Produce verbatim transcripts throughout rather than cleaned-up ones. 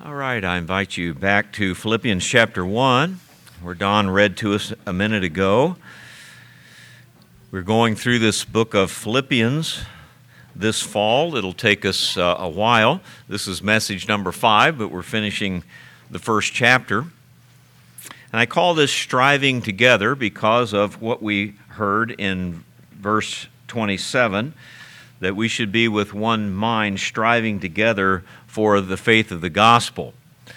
All right, I invite you back to Philippians chapter one, where Don read to us a minute ago. We're going through this book of Philippians this fall. It'll take us uh, a while. This is message number five, but we're finishing the first chapter. And I call this striving together because of what we heard in verse twenty-seven, that we should be with one mind striving together for the faith of the gospel.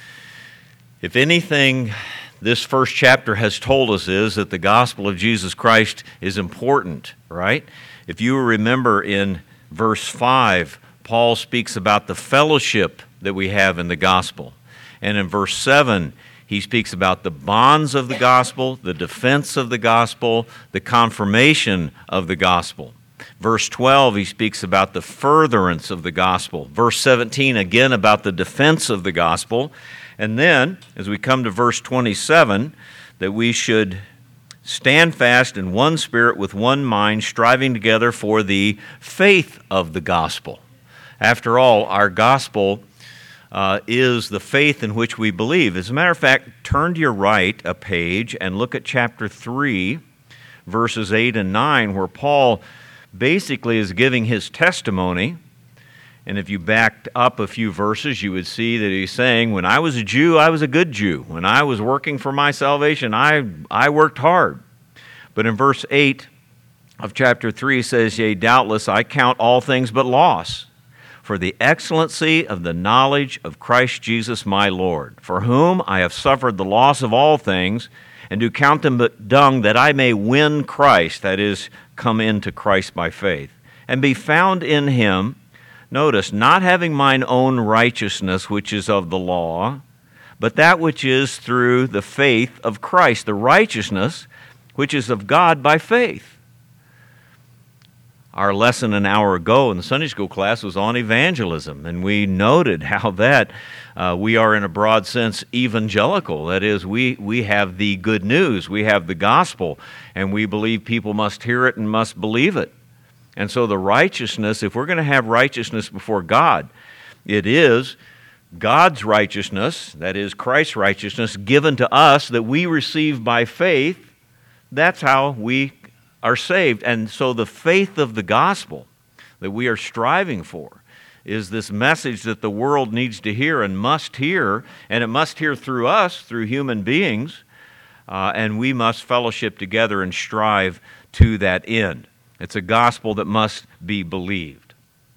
If anything this first chapter has told us is that the gospel of Jesus Christ is important, right? If you remember in verse five, Paul speaks about the fellowship that we have in the gospel. And in verse seven, he speaks about the bonds of the gospel, the defense of the gospel, the confirmation of the gospel. Verse twelve, he speaks about the furtherance of the gospel. Verse seventeen, again, about the defense of the gospel. And then, as we come to verse twenty-seven, that we should stand fast in one spirit with one mind, striving together for the faith of the gospel. After all, our gospel uh, is the faith in which we believe. As a matter of fact, turn to your right a page and look at chapter three, verses eight and nine, where Paul basically is giving his testimony. And if you backed up a few verses, you would see that he's saying, when I was a Jew, I was a good Jew. When I was working for my salvation, I, I worked hard. But in verse eight of chapter three, it says, Yea, doubtless I count all things but loss, for the excellency of the knowledge of Christ Jesus my Lord, for whom I have suffered the loss of all things, and do count them but dung, that I may win Christ, that is, come into Christ by faith, and be found in him, notice, not having mine own righteousness, which is of the law, but that which is through the faith of Christ, the righteousness which is of God by faith. Our lesson an hour ago in the Sunday school class was on evangelism, and we noted how that uh, we are in a broad sense evangelical. That is, we, we have the good news, we have the gospel, and we believe people must hear it and must believe it. And so the righteousness, if we're going to have righteousness before God, it is God's righteousness, that is Christ's righteousness, given to us that we receive by faith. That's how we are saved. And so the faith of the gospel that we are striving for is this message that the world needs to hear and must hear, and it must hear through us, through human beings, uh, and we must fellowship together and strive to that end. It's a gospel that must be believed.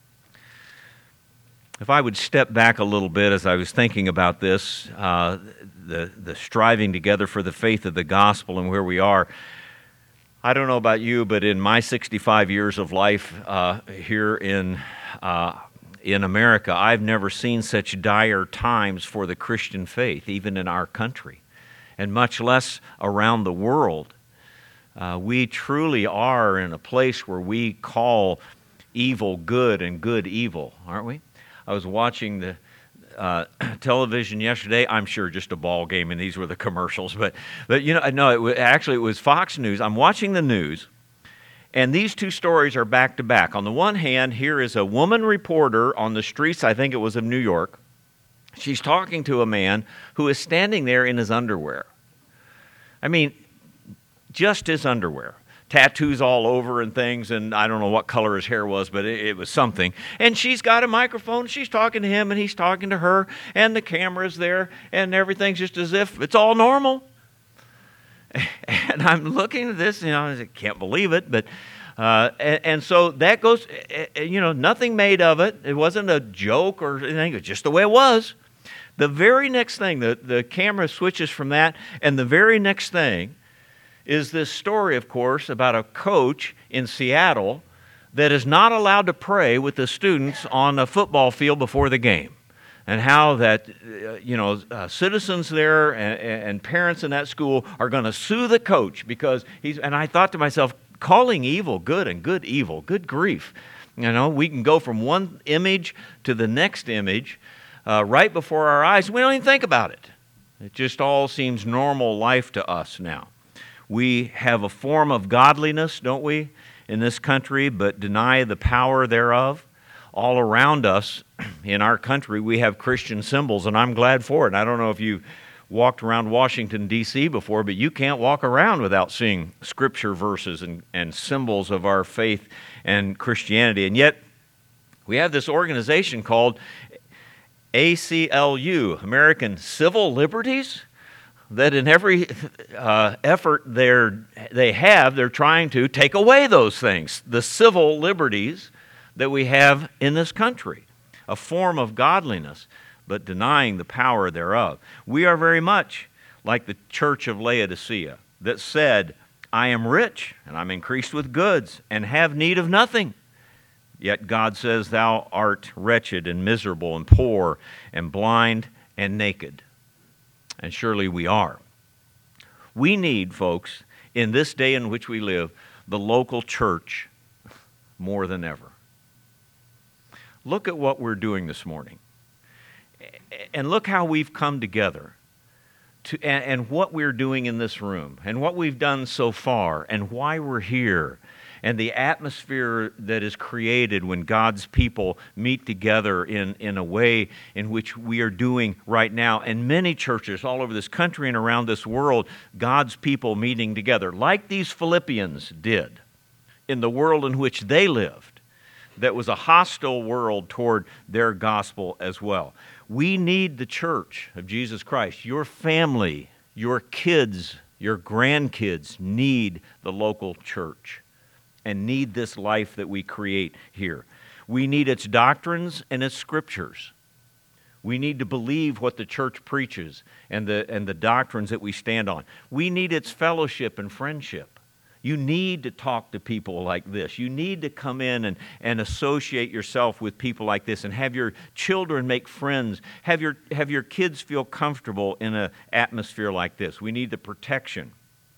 If I would step back a little bit as I was thinking about this, uh, the, the striving together for the faith of the gospel and where we are, I don't know about you, but in my sixty-five years of life uh, here in uh, in America, I've never seen such dire times for the Christian faith, even in our country, and much less around the world. Uh, we truly are in a place where we call evil good and good evil, aren't we? I was watching the Uh, television yesterday. I'm sure just a ball game, and these were the commercials. But, but you know, no, it was, actually it was Fox News. I'm watching the news, and these two stories are back to back. On the one hand, here is a woman reporter on the streets, I think it was of New York. She's talking to a man who is standing there in his underwear. I mean, just his underwear. Tattoos all over and things, and I don't know what color his hair was, but it, it was something. And she's got a microphone, she's talking to him, and he's talking to her, and the camera's there, and everything's just as if it's all normal. And I'm looking at this, you know, I can't believe it, but, uh, and, and so that goes, you know, nothing made of it. It wasn't a joke or anything, it's just the way it was. The very next thing, the, the camera switches from that, and the very next thing is this story, of course, about a coach in Seattle that is not allowed to pray with the students on a football field before the game, and how that, uh, you know, uh, citizens there and, and parents in that school are going to sue the coach because he's, and I thought to myself, calling evil good and good evil, good grief. You know, we can go from one image to the next image uh, right before our eyes. We don't even think about it. It just all seems normal life to us now. We have a form of godliness, don't we, in this country, but deny the power thereof. All around us, in our country, we have Christian symbols, and I'm glad for it. And I don't know if you've walked around Washington, D C before, but you can't walk around without seeing scripture verses and, and symbols of our faith and Christianity. And yet, we have this organization called A C L U, American Civil Liberties, that in every uh, effort they're, they have, they're trying to take away those things, the civil liberties that we have in this country, a form of godliness, but denying the power thereof. We are very much like the church of Laodicea that said, I am rich, and I'm increased with goods, and have need of nothing. Yet God says, thou art wretched and miserable and poor and blind and naked. And surely we are. We need, folks, in this day in which we live, the local church more than ever. Look at what we're doing this morning. And look how we've come together to, and, and what we're doing in this room and what we've done so far and why we're here and the atmosphere that is created when God's people meet together in, in a way in which we are doing right now. And many churches all over this country and around this world, God's people meeting together, like these Philippians did in the world in which they lived, that was a hostile world toward their gospel as well. We need the church of Jesus Christ. Your family, your kids, your grandkids need the local church and need this life that we create here. We need its doctrines and its scriptures. We need to believe what the church preaches and the, and the doctrines that we stand on. We need its fellowship and friendship. You need to talk to people like this. You need to come in and, and associate yourself with people like this and have your children make friends. Have your, have your kids feel comfortable in an atmosphere like this. We need the protection.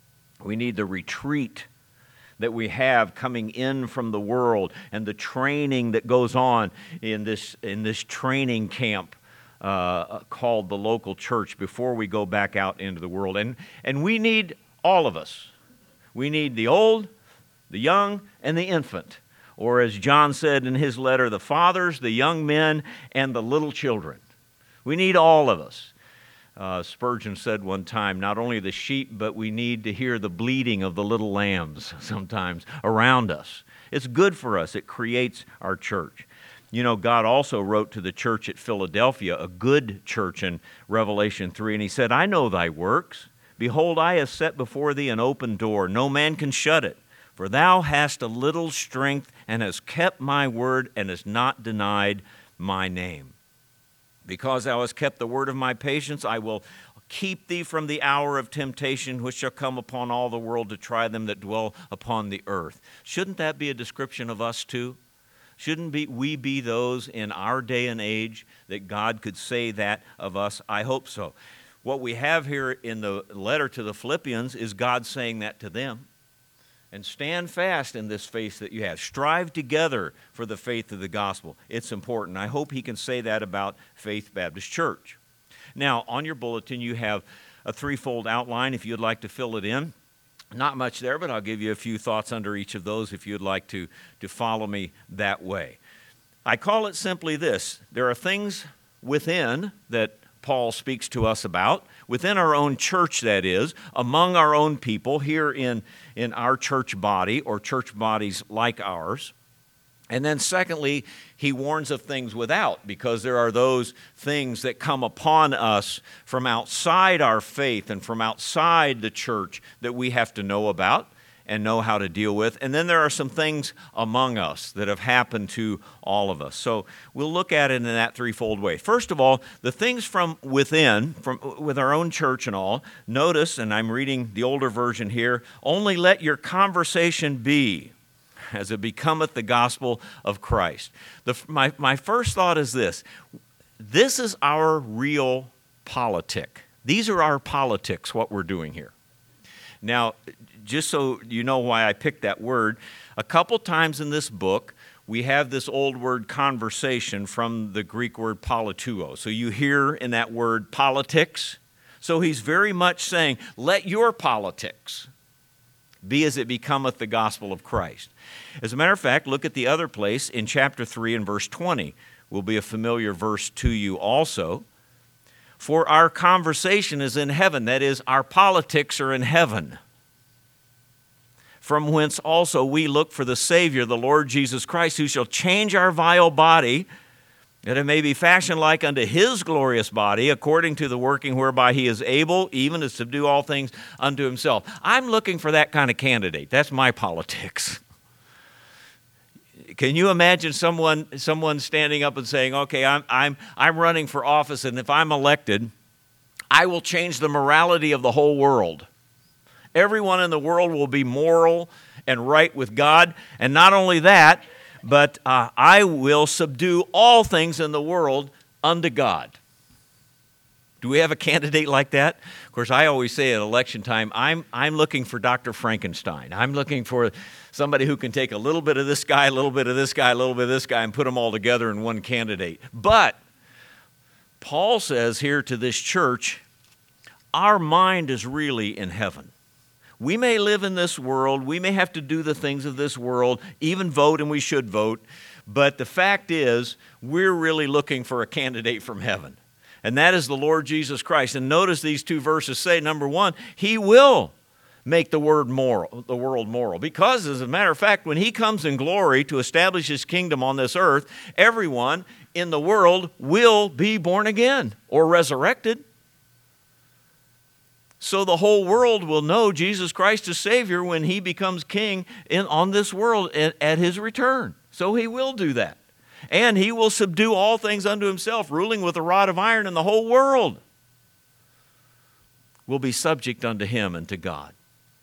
We need the retreat that we have coming in from the world and the training that goes on in this, in this training camp uh, called the local church before we go back out into the world. And, and we need all of us. We need the old, the young, and the infant. Or as John said in his letter, the fathers, the young men, and the little children. We need all of us. Uh, Spurgeon said one time, not only the sheep, but we need to hear the bleating of the little lambs sometimes around us. It's good for us. It creates our church. You know, God also wrote to the church at Philadelphia, a good church in Revelation three, and he said, I know thy works. Behold, I have set before thee an open door. No man can shut it. For thou hast a little strength, and hast kept my word, and hast not denied my name. Because thou hast kept the word of my patience, I will keep thee from the hour of temptation, which shall come upon all the world to try them that dwell upon the earth. Shouldn't that be a description of us too? Shouldn't be, we be those in our day and age that God could say that of us? I hope so. What we have here in the letter to the Philippians is God saying that to them. And stand fast in this faith that you have. Strive together for the faith of the gospel. It's important. I hope he can say that about Faith Baptist Church. Now, on your bulletin, you have a threefold outline if you'd like to fill it in. Not much there, but I'll give you a few thoughts under each of those if you'd like to, to follow me that way. I call it simply this. There are things within that Paul speaks to us about, within our own church, that is, among our own people here in, in our church body or church bodies like ours. And then secondly, he warns of things without, because there are those things that come upon us from outside our faith and from outside the church that we have to know about and know how to deal with. And then there are some things among us that have happened to all of us. So we'll look at it in that threefold way. First of all, the things from within, from with our own church and all, notice, and I'm reading the older version here, only let your conversation be as it becometh the gospel of Christ. The, my, my first thought is this. This is our real politic. These are our politics, what we're doing here. Now, just so you know why I picked that word, a couple times in this book, we have this old word conversation from the Greek word polituo. So you hear in that word politics. So he's very much saying, let your politics be as it becometh the gospel of Christ. As a matter of fact, look at the other place in chapter three and verse twenty, will be a familiar verse to you also. For our conversation is in heaven, that is, our politics are in heaven, from whence also we look for the Savior, the Lord Jesus Christ, who shall change our vile body, that it may be fashioned like unto his glorious body, according to the working whereby he is able even to subdue all things unto himself. I'm looking for that kind of candidate. That's my politics. Can you imagine someone someone standing up and saying, okay, I'm, I'm, I'm running for office, and if I'm elected, I will change the morality of the whole world. Everyone in the world will be moral and right with God, and not only that, but uh, I will subdue all things in the world unto God. Do we have a candidate like that? Of course, I always say at election time, I'm, I'm looking for Doctor Frankenstein. I'm looking for somebody who can take a little bit of this guy, a little bit of this guy, a little bit of this guy, and put them all together in one candidate. But Paul says here to this church, our mind is really in heaven. We may live in this world, we may have to do the things of this world, even vote, and we should vote, but the fact is, we're really looking for a candidate from heaven, and that is the Lord Jesus Christ. And notice these two verses say, number one, he will make the word moral, the world moral, because as a matter of fact, when he comes in glory to establish his kingdom on this earth, everyone in the world will be born again or resurrected. So the whole world will know Jesus Christ as Savior when he becomes king in, on this world at, at his return. So he will do that. And he will subdue all things unto himself, ruling with a rod of iron, and the whole world will be subject unto him and to God.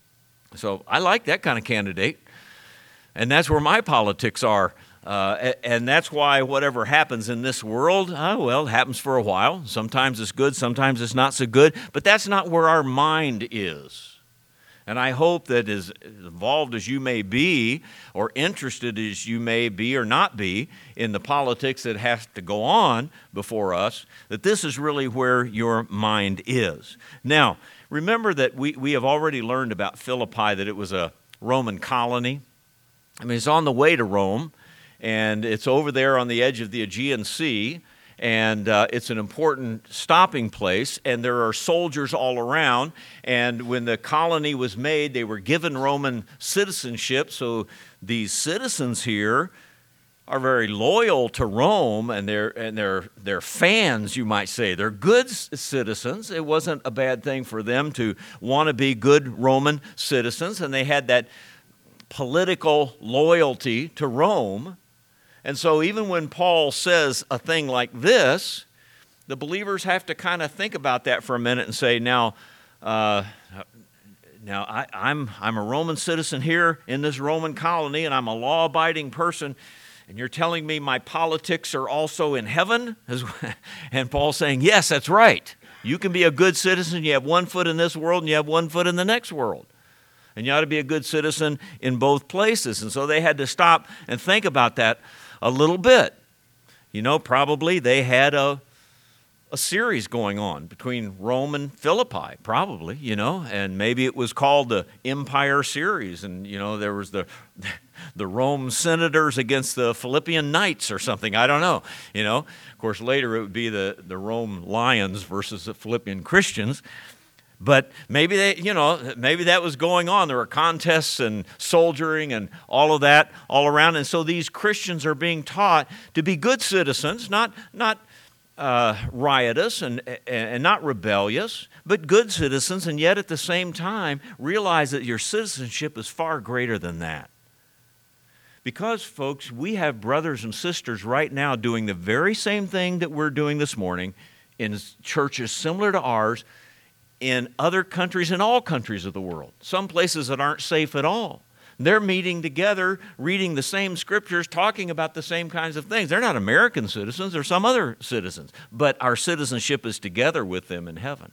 So I like that kind of candidate. And that's where my politics are. Uh, and that's why whatever happens in this world, uh, well, it happens for a while. Sometimes it's good, sometimes it's not so good. But that's not where our mind is. And I hope that as involved as you may be, or interested as you may be or not be in the politics that has to go on before us, that this is really where your mind is. Now, remember that we, we have already learned about Philippi, that it was a Roman colony. I mean, it's on the way to Rome. And it's over there on the edge of the Aegean Sea, and uh, it's an important stopping place, and there are soldiers all around. And when the colony was made, they were given Roman citizenship, so these citizens here are very loyal to Rome, and they're and they're they're fans, you might say. They're good citizens. It wasn't a bad thing for them to want to be good Roman citizens, and they had that political loyalty to Rome. And so even when Paul says a thing like this, the believers have to kind of think about that for a minute and say, now, uh, now I, I'm, I'm a Roman citizen here in this Roman colony, and I'm a law-abiding person, and you're telling me my politics are also in heaven? And Paul's saying, yes, that's right. You can be a good citizen. You have one foot in this world, and you have one foot in the next world. And you ought to be a good citizen in both places. And so they had to stop and think about that a little bit. You know, probably they had a, a series going on between Rome and Philippi, probably, you know, and maybe it was called the Empire Series. And, you know, there was the, the Rome Senators against the Philippian Knights or something. I don't know, you know. Of course, later it would be the, the Rome Lions versus the Philippian Christians. But maybe they, you know, maybe that was going on. There were contests and soldiering and all of that all around. And so these Christians are being taught to be good citizens, not not uh, riotous and and not rebellious, but good citizens. And yet at the same time, realize that your citizenship is far greater than that. Because, folks, we have brothers and sisters right now doing the very same thing that we're doing this morning in churches similar to ours, in other countries, in all countries of the world, some places that aren't safe at all. They're meeting together, reading the same scriptures, talking about the same kinds of things. They're not American citizens, they're some other citizens, but our citizenship is together with them in heaven.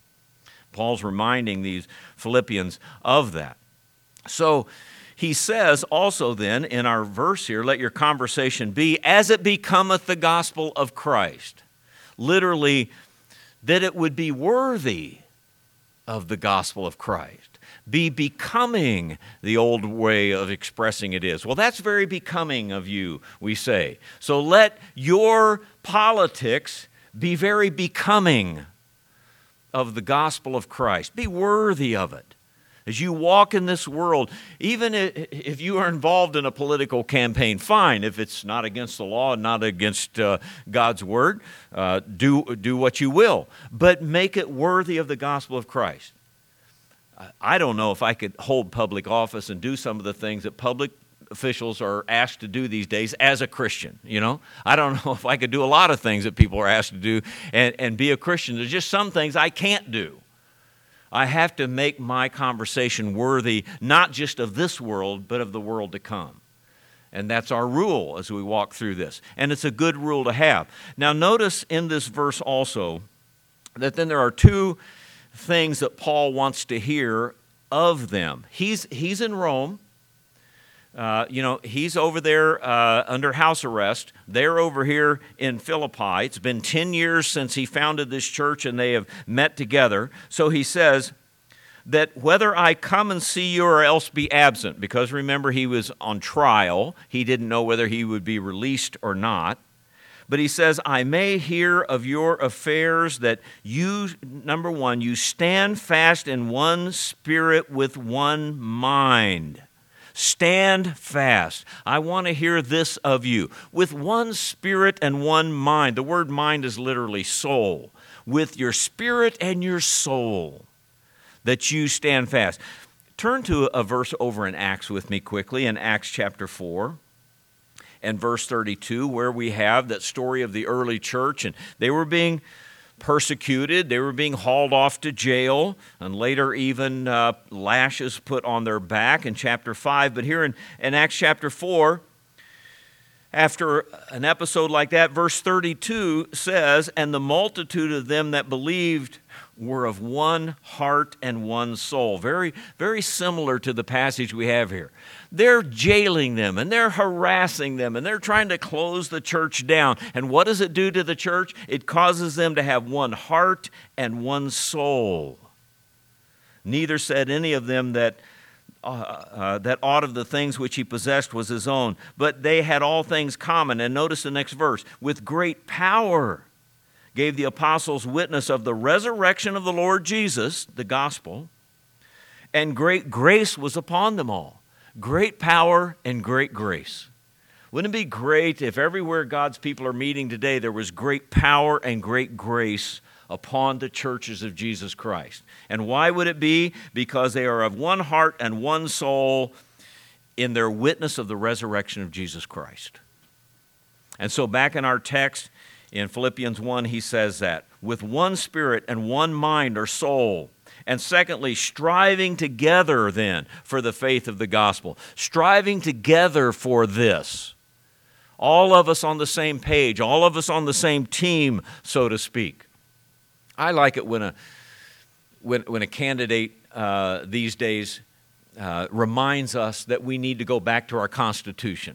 Paul's reminding these Philippians of that. So he says also then in our verse here, let your conversation be as it becometh the gospel of Christ. Literally, that it would be worthy of the gospel of Christ. Be becoming, the old way of expressing it is. Well, that's very becoming of you, we say. So let your politics be very becoming of the gospel of Christ. Be worthy of it. As you walk in this world, even if you are involved in a political campaign, fine. If it's not against the law and not against uh, God's word, uh, do, do what you will. But make it worthy of the gospel of Christ. I don't know if I could hold public office and do some of the things that public officials are asked to do these days as a Christian, you know? I don't know if I could do a lot of things that people are asked to do and, and be a Christian. There's just some things I can't do. I have to make my conversation worthy, not just of this world, but of the world to come. And that's our rule as we walk through this. And it's a good rule to have. Now notice in this verse also that then there are two things that Paul wants to hear of them. He's, he's in Rome. Uh, you know, he's over there uh, under house arrest. They're over here in Philippi. It's been ten years since he founded this church and they have met together. So he says that whether I come and see you or else be absent, because remember he was on trial. He didn't know whether he would be released or not. But he says, I may hear of your affairs that you, number one, you stand fast in one spirit with one mind. Stand fast. I want to hear this of you. With one spirit and one mind. The word mind is literally soul. With your spirit and your soul, that you stand fast. Turn to a verse over in Acts with me quickly, in Acts chapter four. And verse thirty-two, where we have that story of the early church, and they were being persecuted, they were being hauled off to jail, and later even uh, lashes put on their back in chapter five. But here in, in Acts chapter four, after an episode like that, verse thirty-two says, and the multitude of them that believed were of one heart and one soul. Very, very similar to the passage we have here. They're jailing them and they're harassing them and they're trying to close the church down. And what does it do to the church? It causes them to have one heart and one soul. Neither said any of them that uh, uh, that aught of the things which he possessed was his own, but they had all things common. And notice the next verse. With great power gave the apostles witness of the resurrection of the Lord Jesus, the gospel, and great grace was upon them all. Great power and great grace. Wouldn't it be great if everywhere God's people are meeting today, there was great power and great grace upon the churches of Jesus Christ? And why would it be? Because they are of one heart and one soul in their witness of the resurrection of Jesus Christ. And so back in our text, in Philippians one, he says that, with one spirit and one mind or soul. And secondly, striving together then for the faith of the gospel. Striving together for this. All of us on the same page, all of us on the same team, so to speak. I like it when a, when, when a candidate uh, these days uh, reminds us that we need to go back to our Constitution.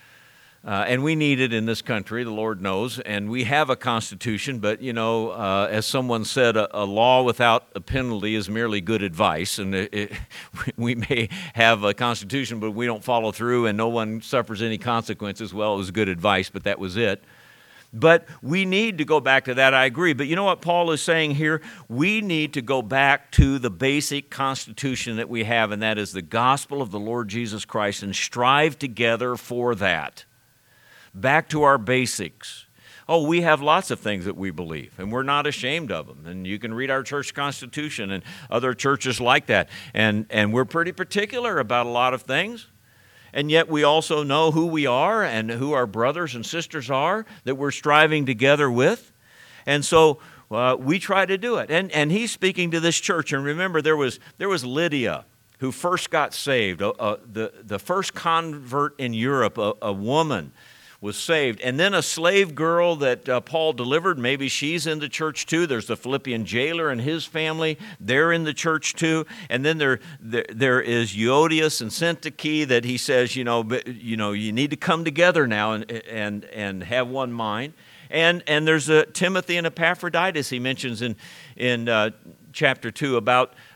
Uh, and we need it in this country, the Lord knows, and we have a constitution, but, you know, uh, as someone said, a, a law without a penalty is merely good advice, and it, it, we may have a constitution, but we don't follow through, and no one suffers any consequences. Well, it was good advice, but that was it. But we need to go back to that, I agree. But you know what Paul is saying here? We need to go back to the basic constitution that we have, and that is the gospel of the Lord Jesus Christ, and strive together for that. Back to our basics. Oh, we have lots of things that we believe, and we're not ashamed of them. And you can read our church constitution and other churches like that. And, and we're pretty particular about a lot of things. And yet we also know who we are and who our brothers and sisters are that we're striving together with. And so uh, we try to do it. And, and he's speaking to this church. And remember, there was, there was Lydia, who first got saved, uh, uh, the, the first convert in Europe, a, a woman, was saved. And then a slave girl that uh, Paul delivered, maybe she's in the church too. There's the Philippian jailer and his family. They're in the church too. And then there, there, there is Euodias and Syntyche that he says, you know, you know, you need to come together now and, and, and have one mind. And, and there's a Timothy and Epaphroditus he mentions in, in uh, chapter two about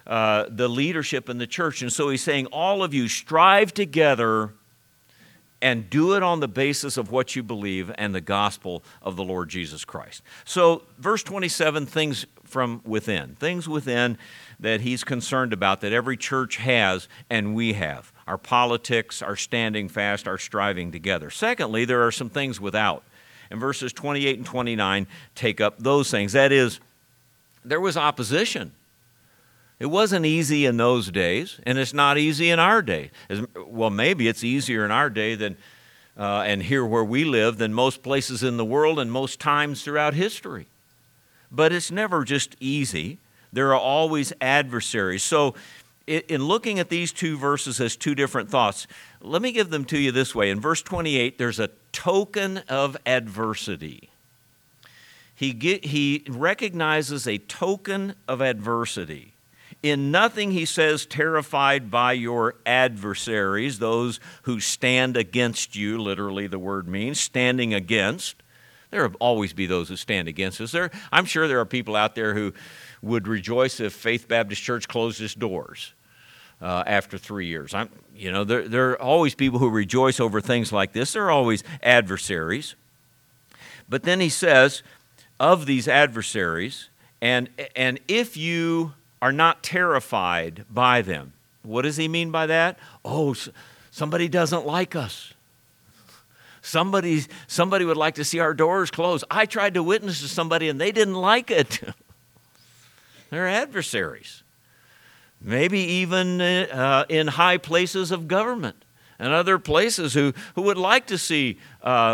uh, the leadership in the church. And so he's saying, all of you strive together and do it on the basis of what you believe and the gospel of the Lord Jesus Christ. So verse twenty-seven, things from within. Things within that he's concerned about, that every church has and we have. Our politics, our standing fast, our striving together. Secondly, there are some things without. And verses twenty-eight and twenty-nine take up those things. That is, there was opposition. It wasn't easy in those days, and it's not easy in our day. As, well, maybe it's easier in our day than, uh, and here where we live, than most places in the world and most times throughout history. But it's never just easy. There are always adversaries. So in looking at these two verses as two different thoughts, let me give them to you this way. In verse twenty-eight, there's a token of adversity. He, get, he recognizes a token of adversity. In nothing, he says, terrified by your adversaries, those who stand against you, literally the word means, standing against. There will always be those who stand against us. There, I'm sure there are people out there who would rejoice if Faith Baptist Church closed its doors uh, after three years. I'm, you know, there, there are always people who rejoice over things like this. There are always adversaries. But then he says, of these adversaries, and and if you are not terrified by them. What does he mean by that? Oh, somebody doesn't like us. Somebody, somebody would like to see our doors closed. I tried to witness to somebody and they didn't like it. They're adversaries. Maybe even uh, in high places of government and other places who, who would like to see uh,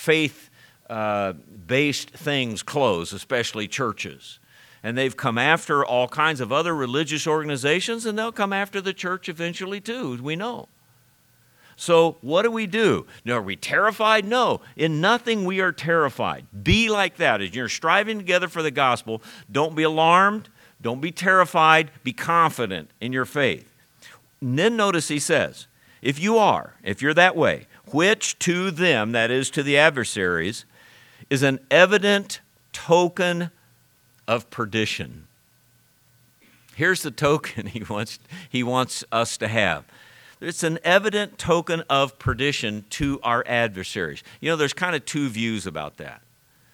faith-based uh, things closed, especially churches. And they've come after all kinds of other religious organizations, and they'll come after the church eventually too, we know. So what do we do? Now, are we terrified? No. In nothing we are terrified. Be like that. As you're striving together for the gospel, don't be alarmed. Don't be terrified. Be confident in your faith. And then notice he says, if you are, if you're that way, which to them, that is to the adversaries, is an evident token of perdition. Here's the token he wants, he wants us to have. It's an evident token of perdition to our adversaries. You know, there's kind of two views about that.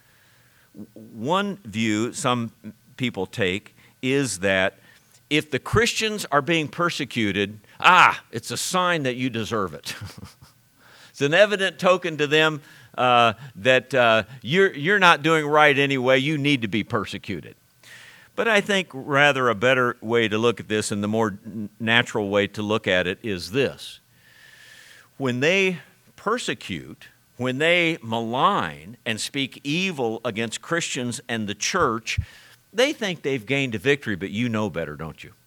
One view some people take is that if the Christians are being persecuted, ah, it's a sign that you deserve it. It's an evident token to them Uh, that uh, you're, you're not doing right anyway, you need to be persecuted. But I think rather a better way to look at this, and the more natural way to look at it, is this. When they persecute, when they malign and speak evil against Christians and the church, they think they've gained a victory, but you know better, don't you?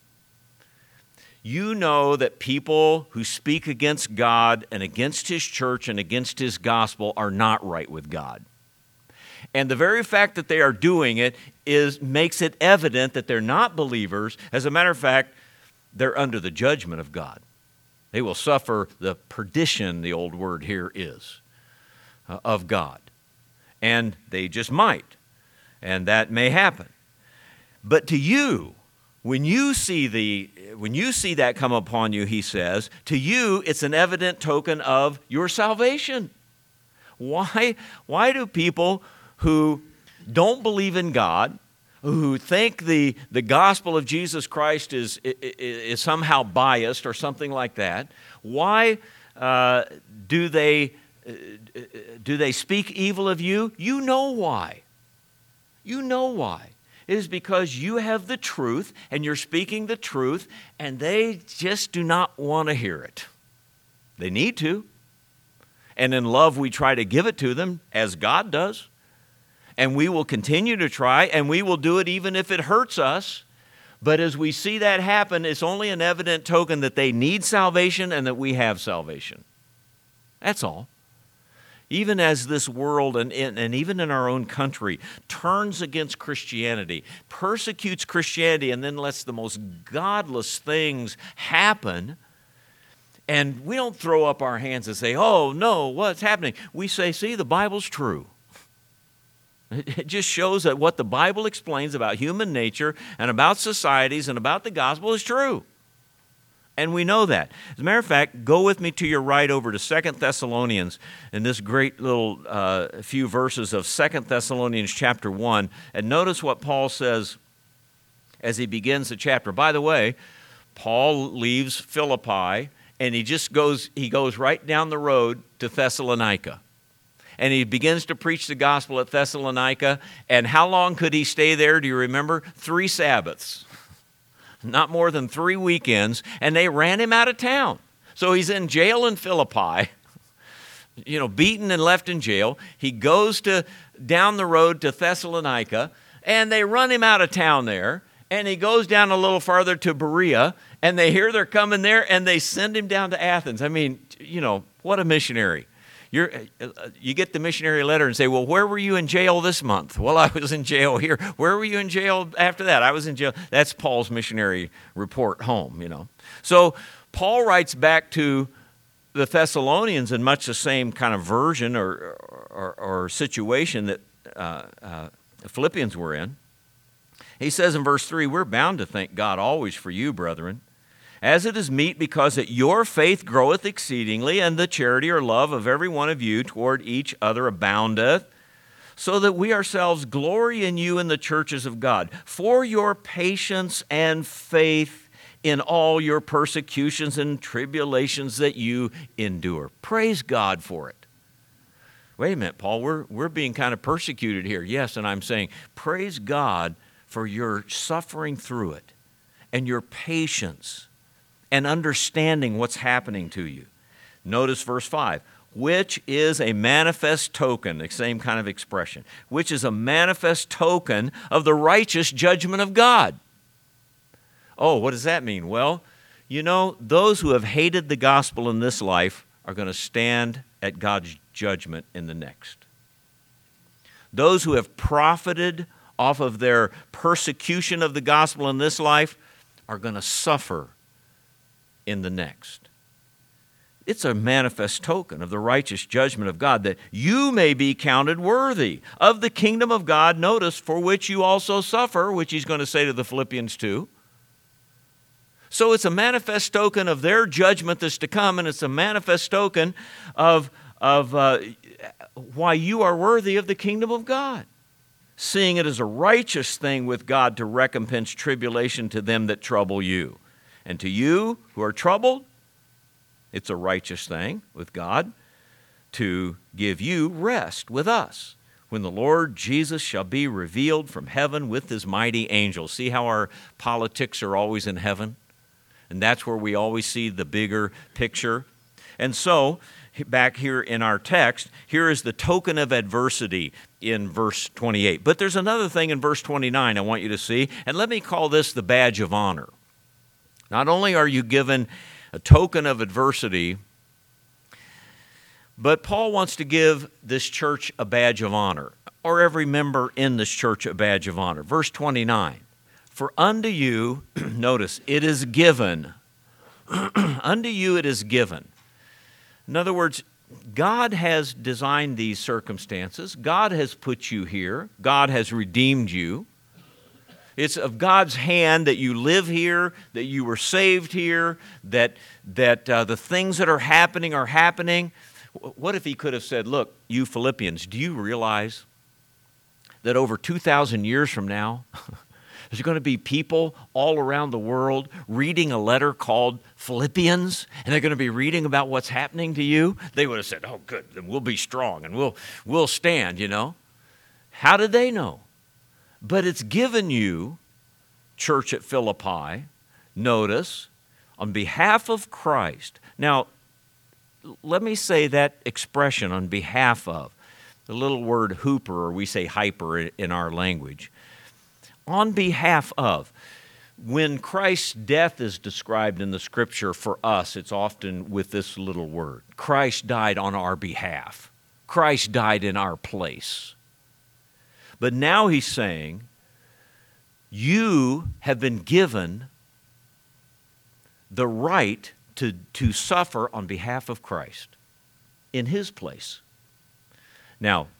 You know that people who speak against God and against His church and against His gospel are not right with God. And the very fact that they are doing it is makes it evident that they're not believers. As a matter of fact, they're under the judgment of God. They will suffer the perdition, the old word here is, uh, of God. And they just might. And that may happen. But to you, When you see the, when you see that come upon you, he says, to you it's an evident token of your salvation. Why, why do people who don't believe in God, who think the, the gospel of Jesus Christ is, is, is somehow biased or something like that, why uh, do they, uh, do they speak evil of you? You know why. You know why. It is because you have the truth and you're speaking the truth and they just do not want to hear it. They need to. And in love we try to give it to them as God does. And we will continue to try and we will do it even if it hurts us. But as we see that happen, it's only an evident token that they need salvation and that we have salvation. That's all. Even as this world and, and even in our own country turns against Christianity, persecutes Christianity, and then lets the most godless things happen, and we don't throw up our hands and say, oh, no, what's happening? We say, see, the Bible's true. It just shows that what the Bible explains about human nature and about societies and about the gospel is true. And we know that. As a matter of fact, go with me to your right over to Second Thessalonians in this great little uh, few verses of Second Thessalonians chapter one. And notice what Paul says as he begins the chapter. By the way, Paul leaves Philippi and he just goes, he goes right down the road to Thessalonica. And he begins to preach the gospel at Thessalonica. And how long could he stay there? Do you remember? Three Sabbaths. Not more than three weekends. And they ran him out of town. So he's in jail in Philippi, you know, beaten and left in jail. He goes to down the road to Thessalonica, and they run him out of town there. And he goes down a little farther to Berea, and they hear they're coming there, and they send him down to Athens. I mean, you know, what a missionary. You're, you get the missionary letter and say, well, where were you in jail this month? Well, I was in jail here. Where were you in jail after that? I was in jail. That's Paul's missionary report home, you know. So Paul writes back to the Thessalonians in much the same kind of version or, or, or situation that uh, uh, the Philippians were in. He says in verse three, we're bound to thank God always for you, brethren, as it is meet, because that your faith groweth exceedingly, and the charity or love of every one of you toward each other aboundeth, so that we ourselves glory in you in the churches of God, for your patience and faith in all your persecutions and tribulations that you endure. Praise God for it. Wait a minute, Paul, we're, we're being kind of persecuted here. Yes, and I'm saying, praise God for your suffering through it and your patience and understanding what's happening to you. Notice verse five, which is a manifest token, the same kind of expression, which is a manifest token of the righteous judgment of God. Oh, what does that mean? Well, you know, those who have hated the gospel in this life are going to stand at God's judgment in the next. Those who have profited off of their persecution of the gospel in this life are going to suffer in the next. It's a manifest token of the righteous judgment of God, that you may be counted worthy of the kingdom of God, notice, for which you also suffer, which he's going to say to the Philippians too. So it's a manifest token of their judgment that's to come, and it's a manifest token of, of uh, why you are worthy of the kingdom of God. Seeing it as a righteous thing with God to recompense tribulation to them that trouble you. And to you who are troubled, it's a righteous thing with God to give you rest with us when the Lord Jesus shall be revealed from heaven with his mighty angels. See how our politics are always in heaven? And that's where we always see the bigger picture. And so, back here in our text, here is the token of adversity in verse twenty-eight. But there's another thing in verse twenty-nine I want you to see, and let me call this the badge of honor. Not only are you given a token of adversity, but Paul wants to give this church a badge of honor, or every member in this church a badge of honor. Verse twenty-nine, for unto you, notice, it is given. Unto you it is given. In other words, God has designed these circumstances. God has put you here. God has redeemed you. It's of God's hand that you live here, that you were saved here, that, that uh, the things that are happening are happening. What if he could have said, look, you Philippians, do you realize that over two thousand years from now, there's going to be people all around the world reading a letter called Philippians, and they're going to be reading about what's happening to you? They would have said, oh, good, then we'll be strong and we'll, we'll stand, you know. How did they know? But it's given you, church at Philippi, notice, on behalf of Christ. Now, let me say that expression, on behalf of. The little word hooper, or we say hyper in our language. On behalf of. When Christ's death is described in the Scripture for us, it's often with this little word. Christ died on our behalf. Christ died in our place. But now he's saying, you have been given the right to, to suffer on behalf of Christ in his place. Now,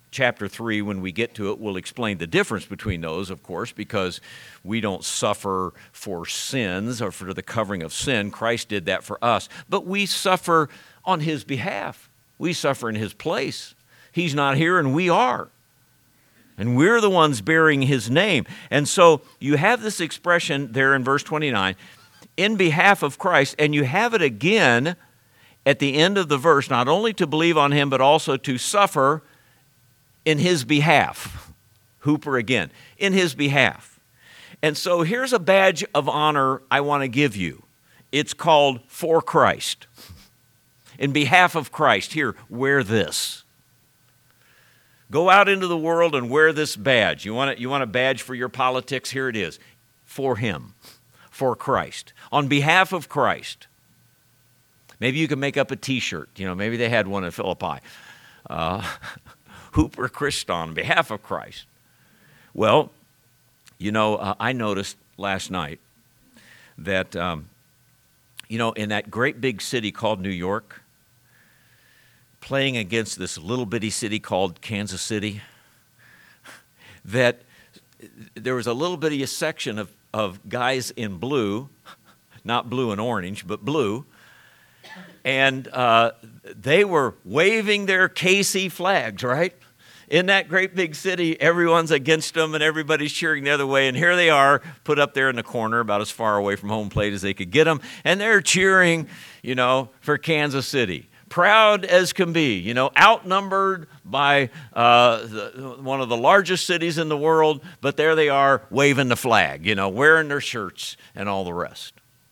chapter three, when we get to it, we'll explain the difference between those, of course, because we don't suffer for sins or for the covering of sin. Christ did that for us. But we suffer on his behalf. We suffer in his place. He's not here and we are. And we're the ones bearing his name. And so you have this expression there in verse twenty-nine, in behalf of Christ, and you have it again at the end of the verse, not only to believe on him, but also to suffer in his behalf. Hooper again, in his behalf. And so here's a badge of honor I want to give you. It's called for Christ. In behalf of Christ, here, wear this. Go out into the world and wear this badge. You want, it, you want a badge for your politics? Here it is. For him, for Christ, on behalf of Christ. Maybe you can make up a T-shirt. You know, maybe they had one in Philippi. Uh, Hooper Christ on behalf of Christ. Well, you know, uh, I noticed last night that, um, you know, in that great big city called New York, playing against this little bitty city called Kansas City, that there was a little bitty section of, of guys in blue, not blue and orange, but blue, and uh, they were waving their K C flags, right? In that great big city, everyone's against them and everybody's cheering the other way. And here they are, put up there in the corner, about as far away from home plate as they could get them. And they're cheering, you know, for Kansas City. Proud as can be, you know, outnumbered by uh, the, one of the largest cities in the world. But there they are, waving the flag, you know, wearing their shirts and all the rest.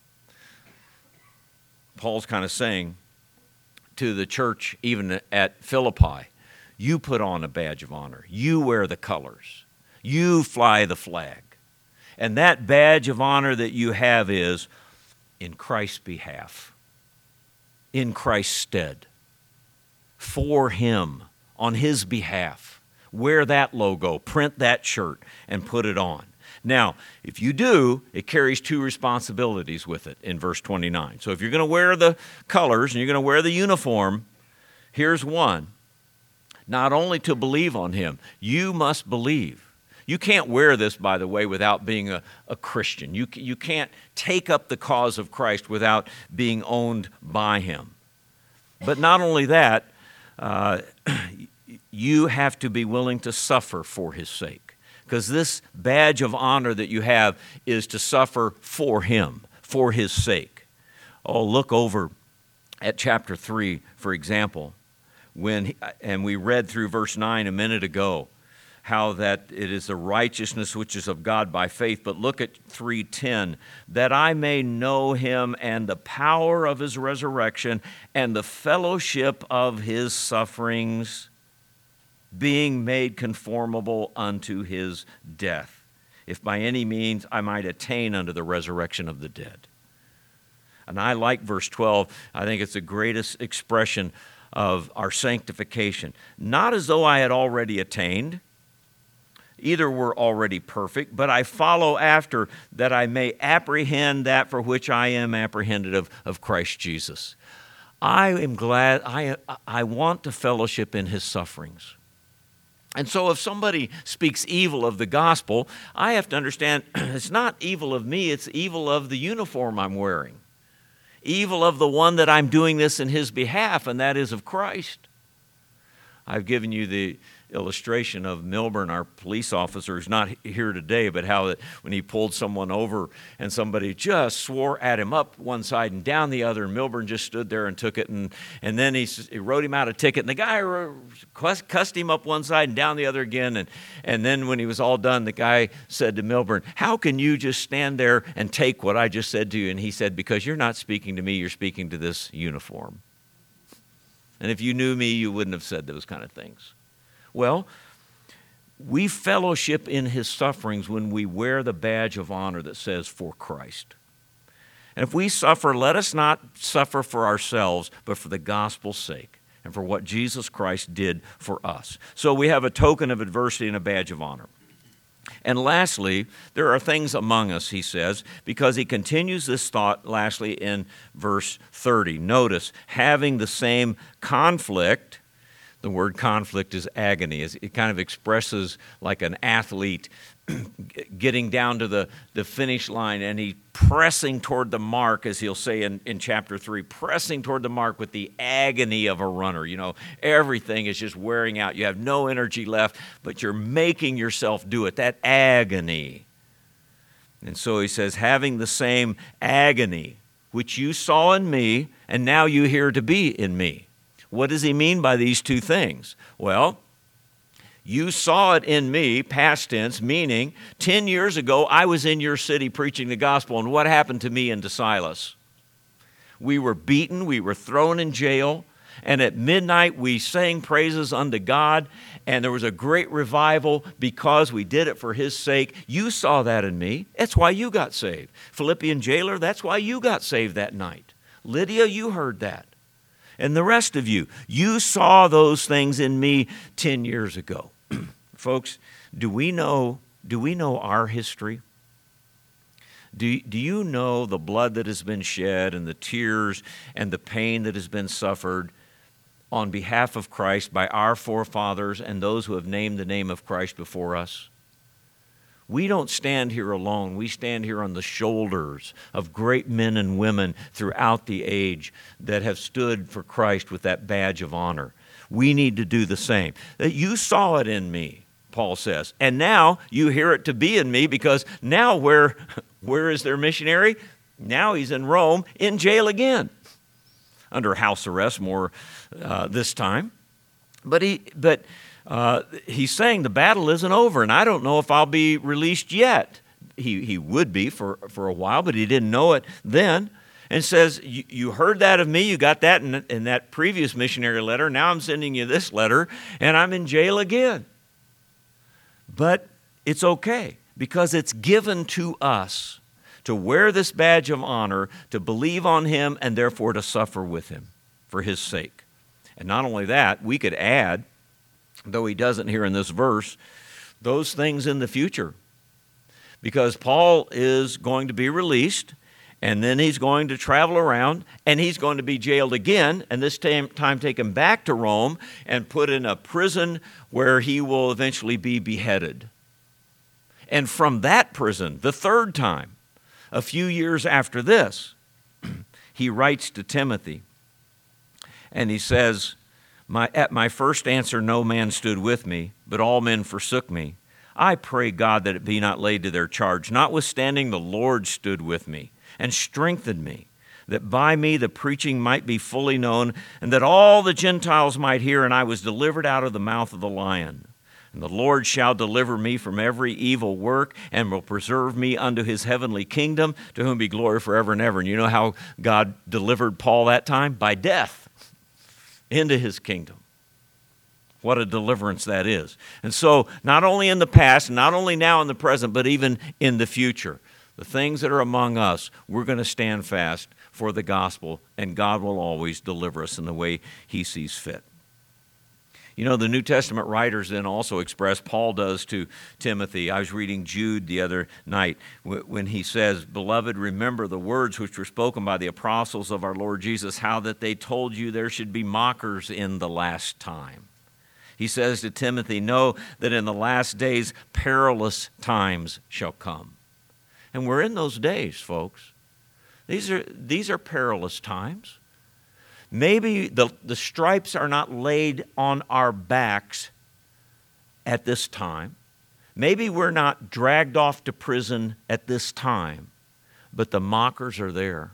Paul's kind of saying to the church, even at Philippi, you put on a badge of honor. You wear the colors. You fly the flag. And that badge of honor that you have is in Christ's behalf, in Christ's stead, for him, on his behalf. Wear that logo, print that shirt, and put it on. Now, if you do, it carries two responsibilities with it in verse twenty-nine. So if you're going to wear the colors and you're going to wear the uniform, here's one. Not only to believe on him, you must believe. You can't wear this, by the way, without being a, a Christian. You, you can't take up the cause of Christ without being owned by him. But not only that, uh, you have to be willing to suffer for his sake. Because this badge of honor that you have is to suffer for him, for his sake. Oh, look over at chapter three, for example. When, and we read through verse nine a minute ago, how that it is the righteousness which is of God by faith. But look at three ten, that I may know him and the power of his resurrection and the fellowship of his sufferings, being made conformable unto his death, if by any means I might attain unto the resurrection of the dead. And I like verse twelve. I think it's the greatest expression of our sanctification. Not as though I had already attained, either were already perfect, but I follow after, that I may apprehend that for which I am apprehended of, of Christ Jesus. I am glad, I, I want to fellowship in his sufferings. And so if somebody speaks evil of the gospel, I have to understand it's not evil of me, it's evil of the uniform I'm wearing. Evil of the one that I'm doing this in his behalf, and that is of Christ. I've given you the illustration of Milburn, our police officer, who's not here today, but how that when he pulled someone over and somebody just swore at him up one side and down the other, and Milburn just stood there and took it, and, and then he, he wrote him out a ticket, and the guy cussed him up one side and down the other again, and, and then when he was all done, the guy said to Milburn, how can you just stand there and take what I just said to you? And he said, because you're not speaking to me, you're speaking to this uniform. And if you knew me, you wouldn't have said those kind of things. Well, we fellowship in his sufferings when we wear the badge of honor that says, for Christ. And if we suffer, let us not suffer for ourselves, but for the gospel's sake and for what Jesus Christ did for us. So we have a token of adversity and a badge of honor. And lastly, there are things among us, he says, because he continues this thought, lastly, in verse thirty. Notice, having the same conflict. The word conflict is agony. It kind of expresses like an athlete getting down to the, the finish line, and he pressing toward the mark, as he'll say in, in chapter three, pressing toward the mark with the agony of a runner. You know, everything is just wearing out. You have no energy left, but you're making yourself do it, that agony. And so he says, having the same agony which you saw in me, and now you hear to be in me. What does he mean by these two things? Well, you saw it in me, past tense, meaning ten years ago I was in your city preaching the gospel, and what happened to me and to Silas? We were beaten, we were thrown in jail, and at midnight we sang praises unto God, and there was a great revival because we did it for his sake. You saw that in me. That's why you got saved. Philippian jailer, that's why you got saved that night. Lydia, you heard that. And the rest of you, you saw those things in me ten years ago. Folks, do we know, do we know our history? Do, do you know the blood that has been shed and the tears and the pain that has been suffered on behalf of Christ by our forefathers and those who have named the name of Christ before us? We don't stand here alone. We stand here on the shoulders of great men and women throughout the age that have stood for Christ with that badge of honor. We need to do the same. That you saw it in me, Paul says, and now you hear it to be in me, because now where, where is their missionary? Now he's in Rome, in jail again, under house arrest more uh, this time. But he, but. Uh, he's saying the battle isn't over, and I don't know if I'll be released yet. He he would be for, for a while, but he didn't know it then. And says, you, you heard that of me, you got that in, in that previous missionary letter, now I'm sending you this letter, and I'm in jail again. But it's okay, because it's given to us to wear this badge of honor, to believe on him, and therefore to suffer with him for his sake. And not only that, we could add, though he doesn't here in this verse, those things in the future. Because Paul is going to be released, and then he's going to travel around, and he's going to be jailed again, and this time, time taken back to Rome and put in a prison where he will eventually be beheaded. And from that prison, the third time, a few years after this, he writes to Timothy, and he says, My, at my first answer, no man stood with me, but all men forsook me. I pray God that it be not laid to their charge. Notwithstanding, the Lord stood with me and strengthened me, that by me the preaching might be fully known, and that all the Gentiles might hear, and I was delivered out of the mouth of the lion. And the Lord shall deliver me from every evil work, and will preserve me unto his heavenly kingdom, to whom be glory forever and ever. And you know how God delivered Paul that time? By death. Into his kingdom. What a deliverance that is. And so, not only in the past, not only now in the present, but even in the future, the things that are among us, we're going to stand fast for the gospel, and God will always deliver us in the way he sees fit. You know, the New Testament writers then also express, Paul does to Timothy. I was reading Jude the other night when he says, Beloved, remember the words which were spoken by the apostles of our Lord Jesus, how that they told you there should be mockers in the last time. He says to Timothy, know that in the last days perilous times shall come. And we're in those days, folks. These are, these are perilous times. Maybe the, the stripes are not laid on our backs at this time. Maybe we're not dragged off to prison at this time, but the mockers are there.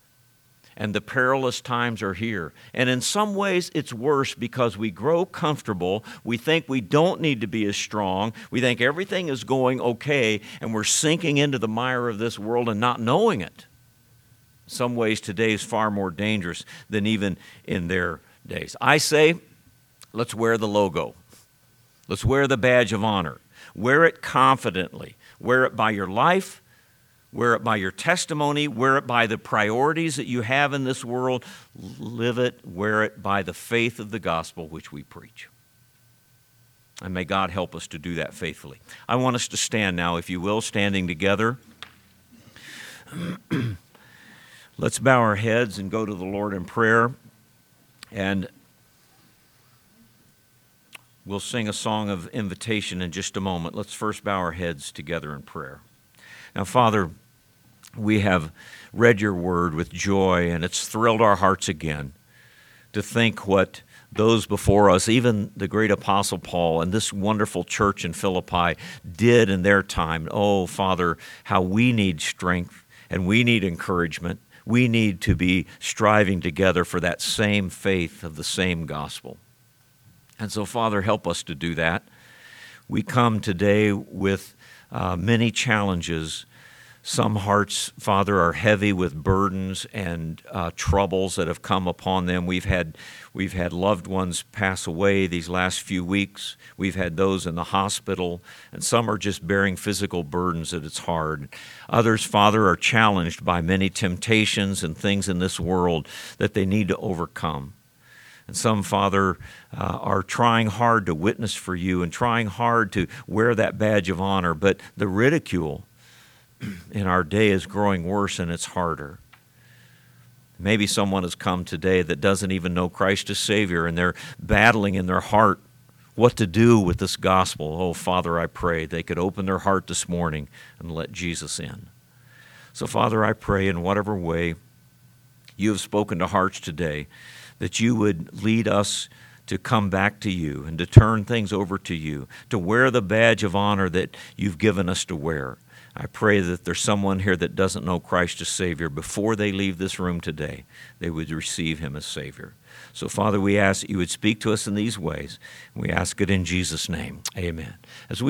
And the perilous times are here. And in some ways, it's worse because we grow comfortable. We think we don't need to be as strong. We think everything is going okay, and we're sinking into the mire of this world and not knowing it. In some ways, today is far more dangerous than even in their days. I say, let's wear the logo. Let's wear the badge of honor. Wear it confidently. Wear it by your life. Wear it by your testimony. Wear it by the priorities that you have in this world. Live it. Wear it by the faith of the gospel which we preach. And may God help us to do that faithfully. I want us to stand now, if you will, standing together. Let's bow our heads and go to the Lord in prayer. And We'll sing a song of invitation in just a moment. Let's first bow our heads together in prayer. Now, Father, we have read your word with joy, and it's thrilled our hearts again to think what those before us, even the great Apostle Paul and this wonderful church in Philippi, did in their time. Oh, Father, how we need strength and we need encouragement. We need to be striving together for that same faith of the same gospel. And so, Father, help us to do that. We come today with uh, many challenges. Some hearts, Father, are heavy with burdens and uh, troubles that have come upon them. We've had we've had loved ones pass away these last few weeks. We've had those in the hospital, and some are just bearing physical burdens that it's hard. Others, Father, are challenged by many temptations and things in this world that they need to overcome. And some, Father, uh, are trying hard to witness for you and trying hard to wear that badge of honor, but the ridicule in our day is growing worse and it's harder. Maybe someone has come today that doesn't even know Christ as Savior, and they're battling in their heart what to do with this gospel. Oh, Father, I pray they could open their heart this morning and let Jesus in. So, Father, I pray in whatever way you have spoken to hearts today, that you would lead us to come back to you and to turn things over to you, to wear the badge of honor that you've given us to wear. I pray that there's someone here that doesn't know Christ as Savior. Before they leave this room today, they would receive him as Savior. So, Father, we ask that you would speak to us in these ways. We ask it in Jesus' name. Amen. As we